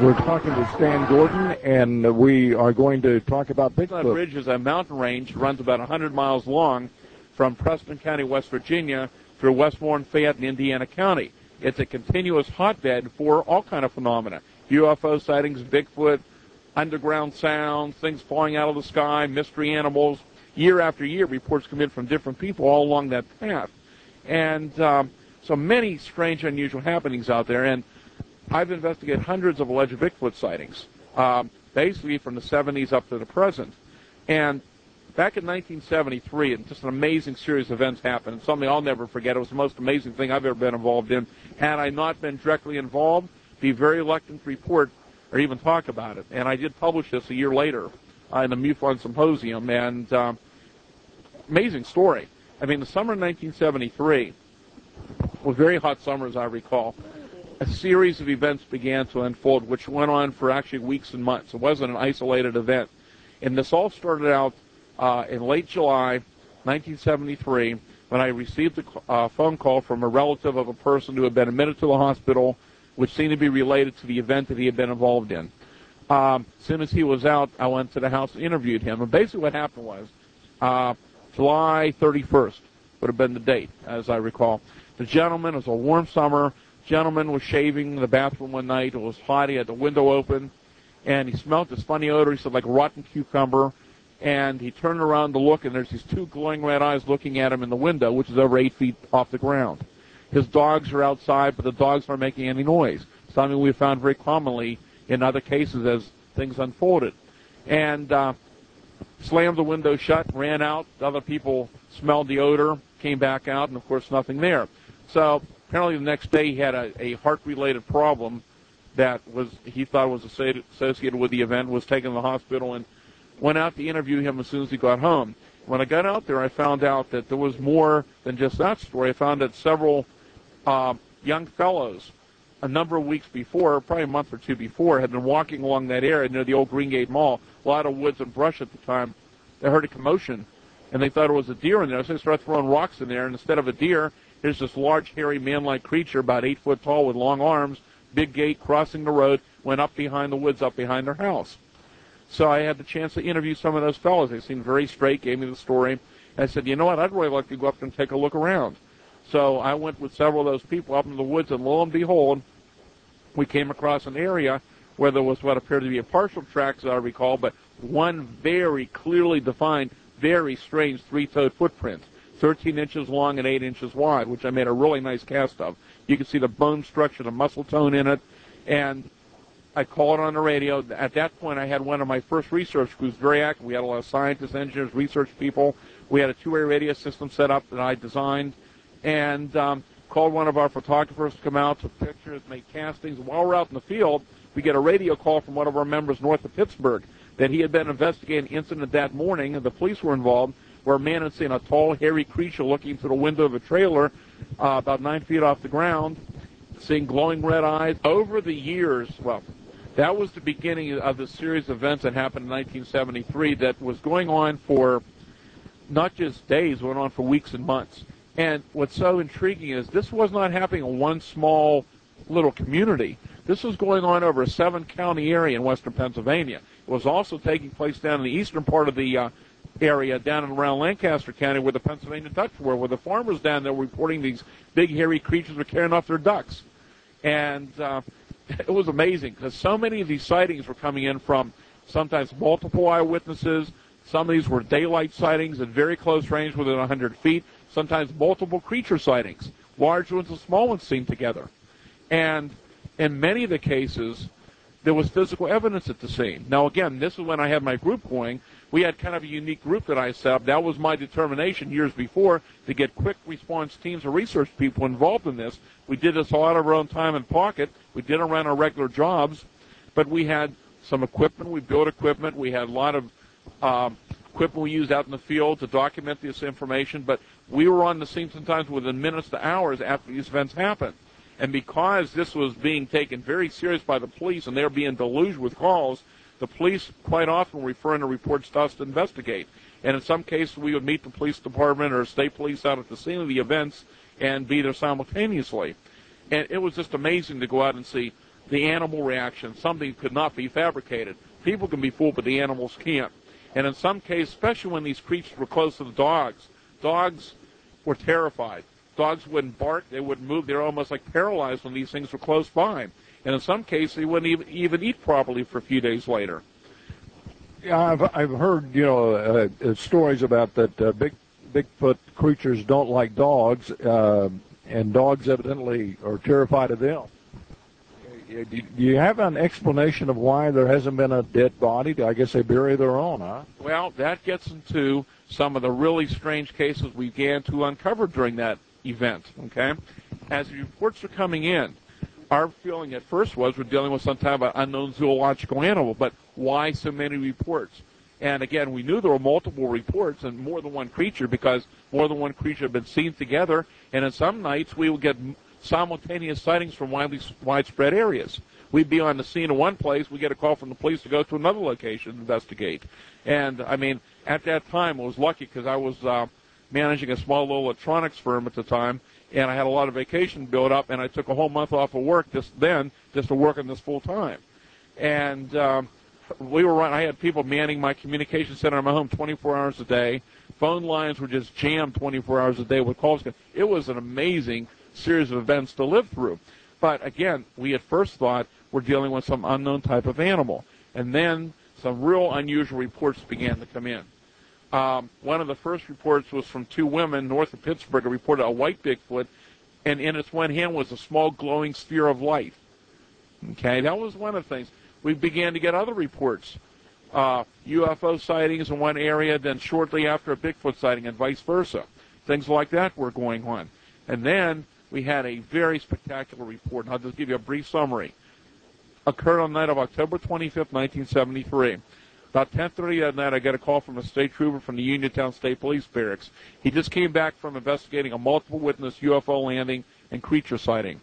We're talking to Stan Gordon, and we are going to talk about Bigfoot. Chestnut Ridge is a mountain range, runs about 100 miles long from Preston County, West Virginia, through Westmoreland, Fayette, and Indiana County. It's a continuous hotbed for all kind of phenomena. UFO sightings, Bigfoot, underground sounds, things falling out of the sky, mystery animals. Year after year, reports come in from different people all along that path. And so many strange, unusual happenings out there. And I've investigated hundreds of alleged Bigfoot sightings, basically from the 70s up to the present. And back in 1973, just an amazing series of events happened, and something I'll never forget. It was the most amazing thing I've ever been involved in. Had I not been directly involved, be very reluctant to report or even talk about it. And I did publish this a year later in the MUFON Symposium, and amazing story. I mean, the summer of 1973 was a very hot summer, as I recall. A series of events began to unfold, which went on for actually weeks and months. It wasn't an isolated event. And this all started out in late July 1973 when I received a phone call from a relative of a person who had been admitted to the hospital, which seemed to be related to the event that he had been involved in. As soon as he was out, I went to the house and interviewed him. And basically what happened was July 31st would have been the date, as I recall. The gentleman, it was a warm summer, gentleman was shaving in the bathroom one night. It was hot. He had the window open, and he smelled this funny odor. He said, like rotten cucumber. And he turned around to look, and there's these two glowing red eyes looking at him in the window, which is over 8 feet off the ground. His dogs are outside, but the dogs aren't making any noise, something we found very commonly in other cases as things unfolded. And slammed the window shut, ran out. The other people smelled the odor, came back out, and, of course, nothing there. So apparently the next day he had a heart-related problem that he thought was associated with the event, was taken to the hospital, and went out to interview him as soon as he got home. When I got out there, I found out that there was more than just that story. I found that several young fellows, a number of weeks before, probably a month or two before, had been walking along that area near the old Green Gate Mall, a lot of woods and brush at the time. They heard a commotion, and they thought it was a deer in there, so they started throwing rocks in there, and instead of a deer, here's this large, hairy, man-like creature, about 8 foot tall with long arms, big gait, crossing the road, went up behind the woods, up behind their house. So I had the chance to interview some of those fellows. They seemed very straight, gave me the story. And I said, you know what, I'd really like to go up and take a look around. So I went with several of those people up in the woods, and lo and behold, we came across an area where there was what appeared to be a partial track, as I recall, but one very clearly defined, very strange three-toed footprint, 13 inches long and 8 inches wide, which I made a really nice cast of. You can see the bone structure, the muscle tone in it, and I called on the radio. At that point, I had one of my first research crews very active. We had a lot of scientists, engineers, research people. We had a two-way radio system set up that I designed, and called one of our photographers to come out, took pictures, made castings. While we're out in the field, we get a radio call from one of our members north of Pittsburgh that he had been investigating an incident that morning, and the police were involved, where a man had seen a tall, hairy creature looking through the window of a trailer about 9 feet off the ground, seeing glowing red eyes. Over the years, well, that was the beginning of the series of events that happened in 1973 that was going on for not just days, went on for weeks and months. And what's so intriguing is this was not happening in one small little community. This was going on over a 7-county area in western Pennsylvania. It was also taking place down in the eastern part of the area, down and around Lancaster County, where the Pennsylvania Dutch were, where the farmers down there were reporting these big, hairy creatures were carrying off their ducks. And it was amazing because so many of these sightings were coming in from sometimes multiple eyewitnesses. Some of these were daylight sightings at very close range within 100 feet. Sometimes multiple creature sightings, large ones and small ones seen together. And in many of the cases, there was physical evidence at the scene. Now, again, this is when I had my group going. We had kind of a unique group that I set up. That was my determination years before to get quick response teams of research people involved in this. We did this all out of our own time and pocket. We did it around our regular jobs, but we had some equipment. We built equipment. We had a lot of equipment we used out in the field to document this information, but we were on the scene sometimes within minutes to hours after these events happened. And because this was being taken very serious by the police and they were being deluged with calls, the police quite often were referring to reports to us to investigate. And in some cases, we would meet the police department or state police out at the scene of the events and be there simultaneously. And it was just amazing to go out and see the animal reaction, something could not be fabricated. People can be fooled, but the animals can't. And in some cases, especially when these creatures were close to the dogs were terrified. Dogs wouldn't bark, they wouldn't move, they were almost like paralyzed when these things were close by. And in some cases, they wouldn't even eat properly for a few days later. Yeah, I've heard stories about that Bigfoot creatures don't like dogs, and dogs evidently are terrified of them. Do you have an explanation of why there hasn't been a dead body? I guess they bury their own, huh? Well, that gets into some of the really strange cases we began to uncover during that event, okay? As the reports are coming in, our feeling at first was we're dealing with some type of unknown zoological animal, but why so many reports? And again, we knew there were multiple reports and more than one creature because more than one creature had been seen together, and in some nights we would get simultaneous sightings from widespread areas. We'd be on the scene in one place, we get a call from the police to go to another location to investigate. And, I mean, at that time, I was lucky because I was managing a small little electronics firm at the time, and I had a lot of vacation built up, and I took a whole month off of work just to work on this full time. And I had people manning my communication center in my home 24 hours a day. Phone lines were just jammed 24 hours a day with calls. It was an amazing series of events to live through. But again, we at first thought we're dealing with some unknown type of animal. And then some real unusual reports began to come in. One of the first reports was from two women north of Pittsburgh who reported a white Bigfoot, and in its one hand was a small glowing sphere of light. Okay, that was one of the things. We began to get other reports. UFO sightings in one area, then shortly after a Bigfoot sighting and vice versa. Things like that were going on. And then we had a very spectacular report, and I'll just give you a brief summary. Occurred on the night of October 25th, 1973. About 10:30 that night, I got a call from a state trooper from the Uniontown State Police Barracks. He just came back from investigating a multiple witness UFO landing and creature sighting.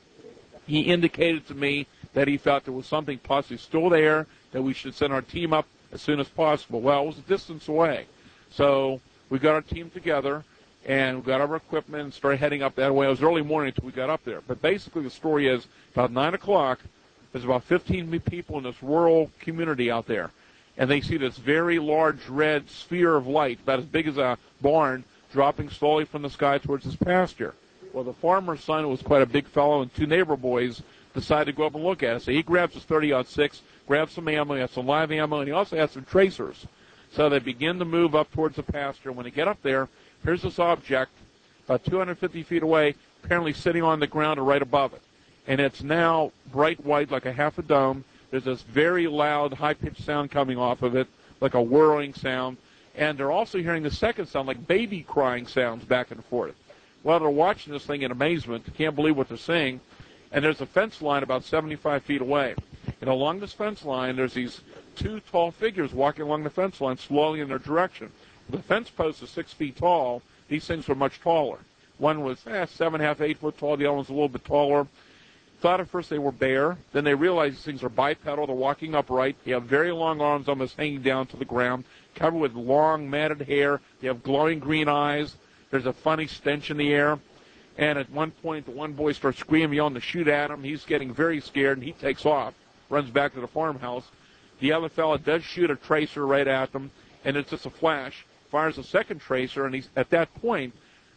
He indicated to me that he felt there was something possibly still there, that we should send our team up as soon as possible. Well, it was a distance away. So we got our team together, and we got our equipment and started heading up that way. It was early morning until we got up there. But basically the story is about 9 o'clock, there's about 15 people in this rural community out there. And they see this very large red sphere of light, about as big as a barn, dropping slowly from the sky towards this pasture. Well, the farmer's son, who was quite a big fellow, and two neighbor boys decided to go up and look at it. So he grabs his 30-06, grabs some ammo, he has some live ammo, and he also has some tracers. So they begin to move up towards the pasture. When they get up there, here's this object, about 250 feet away, apparently sitting on the ground or right above it. And it's now bright white like a half a dome. There's this very loud, high-pitched sound coming off of it, like a whirring sound. And they're also hearing the second sound, like baby crying sounds back and forth. Well, they're watching this thing in amazement. They can't believe what they're seeing. And there's a fence line about 75 feet away. And along this fence line, there's these two tall figures walking along the fence line slowly in their direction. The fence post is 6 feet tall. These things were much taller. One was 7.5, 8 foot tall. The other one's a little bit taller. Thought at first they were bear. Then they realized these things are bipedal. They're walking upright. They have very long arms almost hanging down to the ground, covered with long matted hair. They have glowing green eyes. There's a funny stench in the air. And at one point, the one boy starts screaming, yelling to shoot at him. He's getting very scared, and he takes off, runs back to the farmhouse. The other fellow does shoot a tracer right at them, and it's just a flash. Fires a second tracer, and at that point,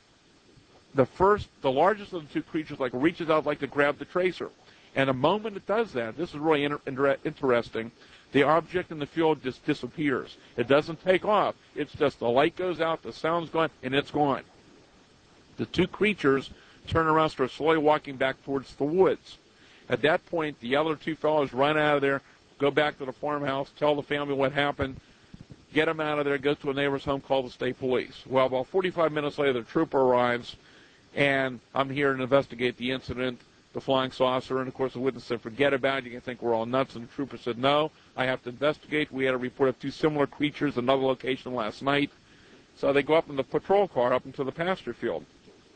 the largest of the two creatures, reaches out to grab the tracer. And the moment it does that, this is really interesting, the object in the field just disappears. It doesn't take off. It's just the light goes out, the sound's gone, and it's gone. The two creatures turn around, start slowly walking back towards the woods. At that point, the other two fellows run out of there, go back to the farmhouse, tell the family what happened, get them out of there, go to a neighbor's home, call the state police. Well, about 45 minutes later, the trooper arrives, and I'm here to investigate the incident, the flying saucer, and, of course, the witness said, forget about it, you can think we're all nuts. And the trooper said, no, I have to investigate. We had a report of two similar creatures in another location last night. So they go up in the patrol car up into the pasture field.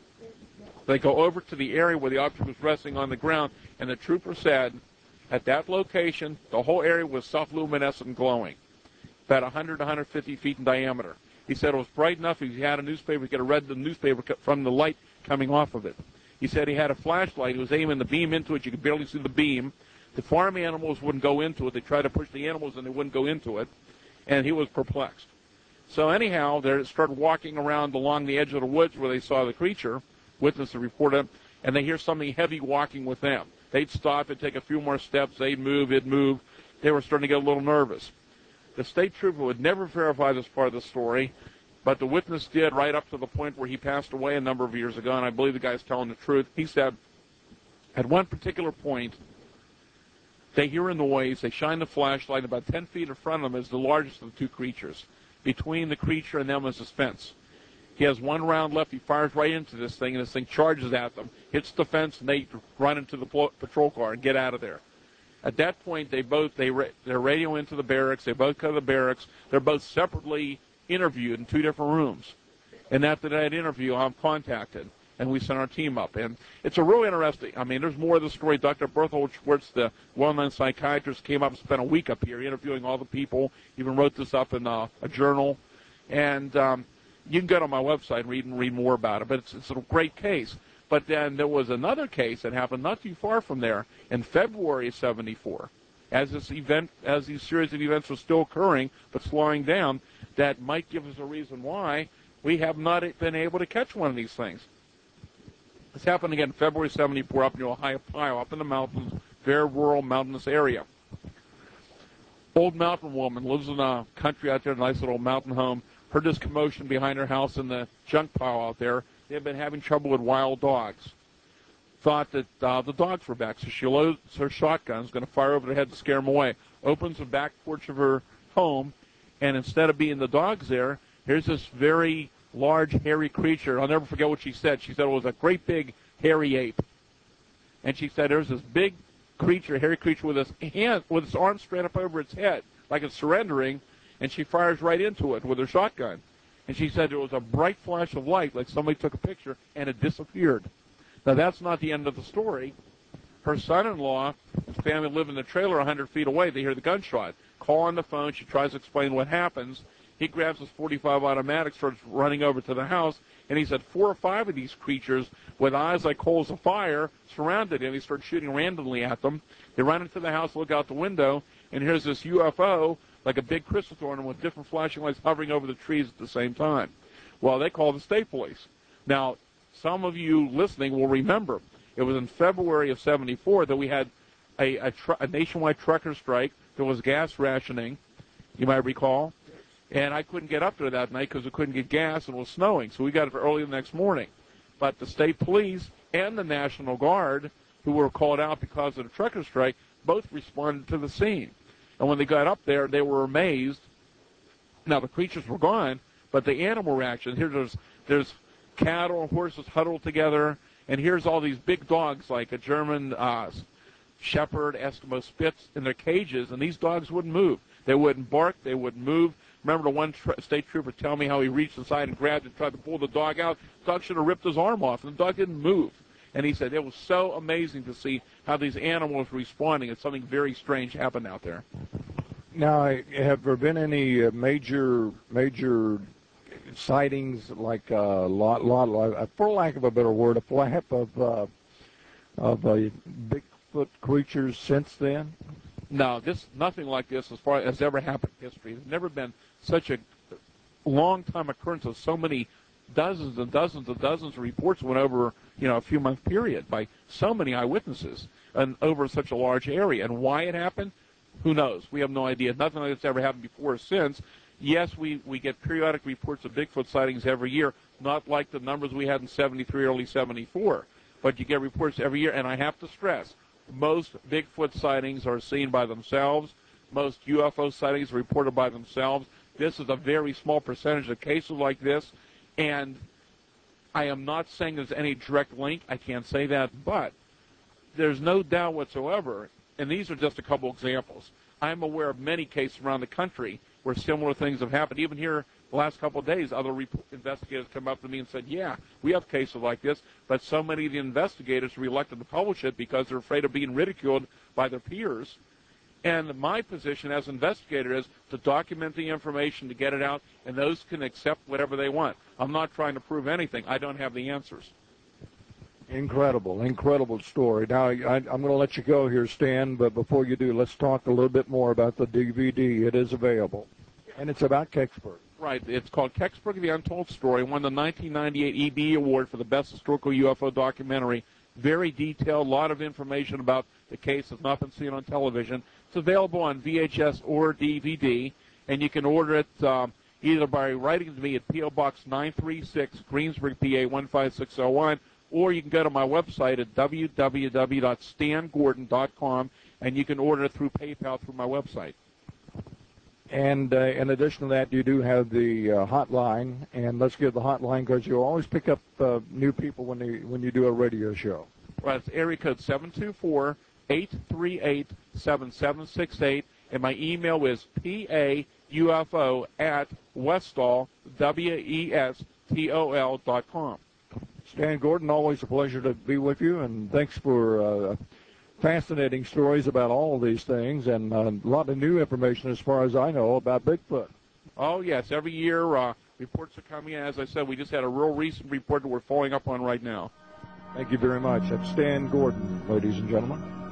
They go over to the area where the object was resting on the ground, and the trooper said, at that location, the whole area was self-luminescent and glowing, about 100 to 150 feet in diameter. He said it was bright enough if he had a newspaper, he could have read the newspaper from the light coming off of it. He said he had a flashlight. He was aiming the beam into it. You could barely see the beam. The farm animals wouldn't go into it. They tried to push the animals and they wouldn't go into it, and he was perplexed. So anyhow, they started walking around along the edge of the woods where they saw the creature, witness the reporter, and they hear something heavy walking with them. They'd stop, they'd take a few more steps, they'd move, it'd move. They were starting to get a little nervous. The state trooper would never verify this part of the story, but the witness did right up to the point where he passed away a number of years ago, and I believe the guy's telling the truth. He said, at one particular point, they hear a noise, they shine the flashlight, about 10 feet in front of them is the largest of the two creatures. Between the creature and them is this fence. He has one round left, he fires right into this thing, and this thing charges at them, hits the fence, and they run into the patrol car and get out of there. At that point, they're radio into the barracks, they both go to the barracks, they're both separately interviewed in two different rooms. And after that interview, I'm contacted, and we sent our team up. And it's a really interesting, I mean, there's more of the story. Dr. Berthold Schwartz, the well-known psychiatrist, came up and spent a week up here interviewing all the people, even wrote this up in a journal. And you can go to my website and read more about it, but it's a great case. But then there was another case that happened not too far from there in February of '74. As these series of events were still occurring but slowing down, that might give us a reason why we have not been able to catch one of these things. This happened again in February '74 up near Ohio, up in the mountains, very rural mountainous area. Old mountain woman lives in a country out there, a nice little mountain home, heard this commotion behind her house in the junk pile out there. They had been having trouble with wild dogs. Thought that the dogs were back, so she loads her shotgun, is going to fire over their head to scare them away. Opens the back porch of her home, and instead of being the dogs there, here's this very large, hairy creature. I'll never forget what she said. She said it was a great big, hairy ape. And she said there's this big creature, hairy creature, with its arms straight up over its head, like it's surrendering, and she fires right into it with her shotgun. And she said there was a bright flash of light, like somebody took a picture, and it disappeared. Now, that's not the end of the story. Her son-in-law, his family live in the trailer 100 feet away. They hear the gunshot. Call on the phone. She tries to explain what happens. He grabs his .45 automatic, starts running over to the house, and he said 4 or 5 of these creatures with eyes like coals of fire surrounded him. He started shooting randomly at them. They run into the house, look out the window, and here's this UFO, like a big crystal ornament with different flashing lights hovering over the trees at the same time. Well, they call the state police. Now, some of you listening will remember it was in February of '74 that we had a nationwide trucker strike. There was gas rationing, you might recall. And I couldn't get up there that night because we couldn't get gas and it was snowing. So we got up early the next morning. But the state police and the National Guard, who were called out because of the trucker strike, both responded to the scene. And when they got up there, they were amazed. Now, the creatures were gone, but the animal reaction, there's cattle and horses huddled together, and here's all these big dogs like a German shepherd, Eskimo Spitz in their cages, and these dogs wouldn't move. They wouldn't bark. They wouldn't move. Remember the one state trooper telling me how he reached inside and grabbed and tried to pull the dog out. The dog should have ripped his arm off, and the dog didn't move. And he said it was so amazing to see how these animals were responding. It's something very strange happened out there. Now, have there been any major sightings, like for lack of a better word, a flap of Bigfoot creatures since then? No, nothing like this as far as ever happened in history. There's never been such a long-time occurrence of so many dozens and dozens and dozens of reports went over, a few-month period by so many eyewitnesses and over such a large area. And why it happened, who knows? We have no idea. Nothing like that's ever happened before or since. Yes, we get periodic reports of Bigfoot sightings every year, not like the numbers we had in '73, early '74. But you get reports every year, and I have to stress, most Bigfoot sightings are seen by themselves. Most UFO sightings are reported by themselves. This is a very small percentage of cases like this, and I am not saying there's any direct link. I can't say that, but there's no doubt whatsoever, and these are just a couple examples. I'm aware of many cases around the country where similar things have happened. Even here the last couple of days, other investigators come up to me and said, yeah, we have cases like this, but so many of the investigators are reluctant to publish it because they're afraid of being ridiculed by their peers. And my position as investigator is to document the information, to get it out, and those can accept whatever they want. I'm not trying to prove anything. I don't have the answers. Incredible story. Now, I'm going to let you go here, Stan, but before you do, let's talk a little bit more about the DVD. It is available, and it's about Kecksburg. Right. It's called Kecksburg, The Untold Story. Won the 1998 EB Award for the Best Historical UFO Documentary. Very detailed, a lot of information about the case that's not been seen on television. It's available on VHS or DVD, and you can order it either by writing to me at P.O. Box 936, Greensburg, PA 15601, or you can go to my website at www.stangordon.com, and you can order it through PayPal through my website. And in addition to that, you do have the hotline, and let's give the hotline because you always pick up new people when you do a radio show. Right, it's area code 724-838-7768, and my email is paufo@westall.com. Stan Gordon, always a pleasure to be with you, and thanks for fascinating stories about all of these things, and a lot of new information, as far as I know, about Bigfoot. Oh, yes. Every year, reports are coming in. As I said, we just had a real recent report that we're following up on right now. Thank you very much. That's Stan Gordon, ladies and gentlemen.